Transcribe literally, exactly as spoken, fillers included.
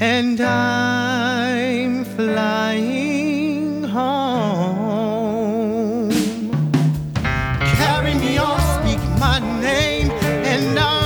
and I'm flying home. Carry me on, speak my name, and I'm